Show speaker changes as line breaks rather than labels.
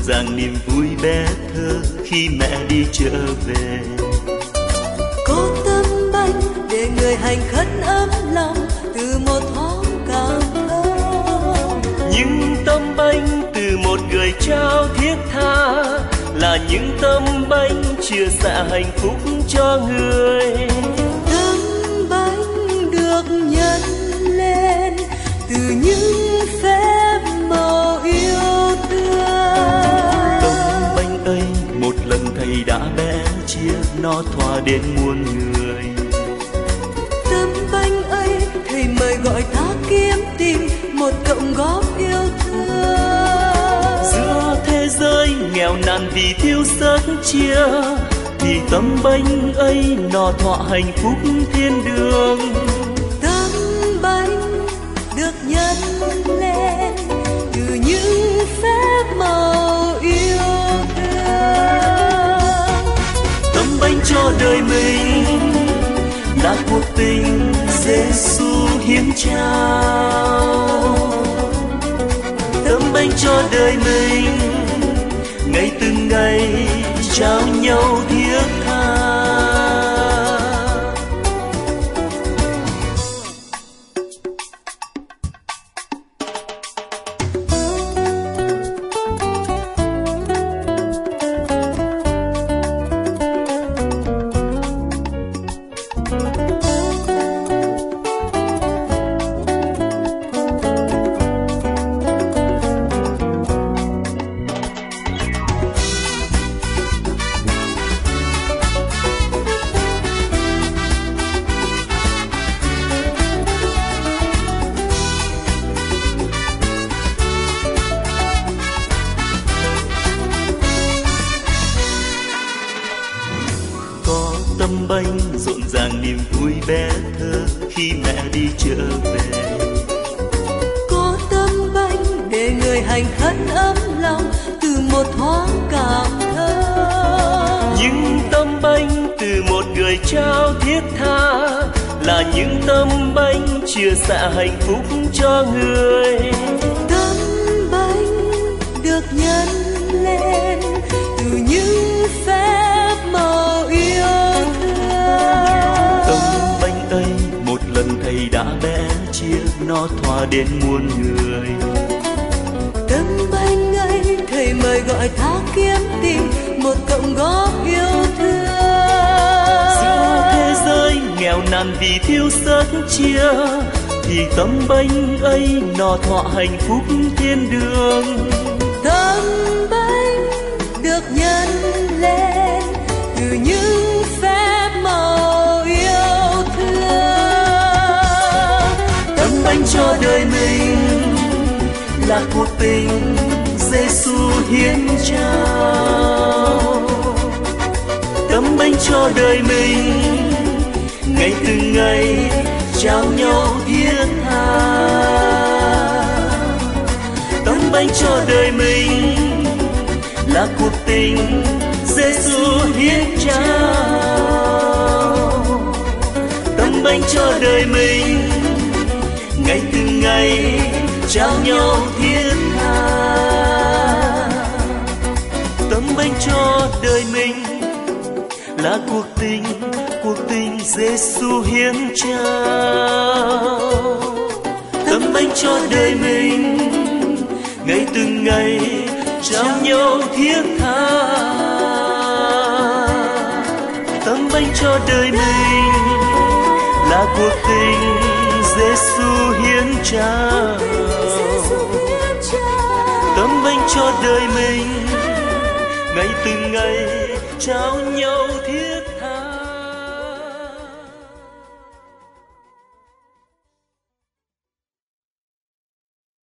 ràng niềm vui bé thơ khi mẹ đi trở về.
Có tấm bánh để người hành khất ấm lòng từ một thoáng cảm thơm.
Những tấm bánh từ một người trao thiết tha là những tấm bánh chia sẻ hạnh phúc cho người.
Tấm bánh được nhân lên từ những phép màu yêu thương.
Tấm bánh ấy một lần thầy đã bé chia, nó thỏa đến muôn người.
Tấm bánh ấy thầy mời gọi ta kiếm tìm một cộng góp yêu thương.
Giữa thế giới nghèo nàn vì thiếu sớt chia, thì tấm bánh ấy nó thỏa hạnh phúc thiên đường.
Tấm bánh được nhân lên từ những phép màu yêu thương.
Tấm bánh cho đời mình là cuộc tình Giêsu hiến trao. Tấm bánh cho đời mình ngày từng ngày trao nhau thiết tha. Tấm bánh rộn ràng niềm vui bé thơ khi mẹ đi trở về.
Có tấm bánh để người hành khất ấm lòng từ một thoáng cảm thơm.
Những tấm bánh từ một người trao thiết tha là những tấm bánh chia sẻ hạnh phúc cho người.
Tấm bánh được nhân lên từ những phép màu yêu thương.
Tấm bánh ấy một lần thầy đã bé chia, nó thỏa đến muôn người.
Tấm bánh ấy thầy mời gọi ta kiếm tìm một cộng góp yêu thương.
Giữa thế giới nghèo nàn vì thiếu sớt chia, thì tấm bánh ấy nó thỏa hạnh phúc thiên đường.
Tấm bánh được nhân lên từ những phép màu yêu thương.
Tấm bánh cho đời mình là cuộc tình Giêsu hiến trao. Tấm bánh cho đời mình ngày từng ngày trao nhau thiết tha. Tấm bánh cho đời mình là cuộc tình Giêsu hiến trao. Tấm bánh cho đời mình ngày từng ngày trao nhau thiết tha. Tấm bánh cho đời mình là cuộc tình Giêsu hiến trao. Tấm bánh cho đời mình ngày từng ngày trao nhau thiết tha. Tấm bánh cho đời mình là cuộc tình Giêsu hiến trao. Tấm bánh cho đời mình ngày từng ngày trao nhau thiết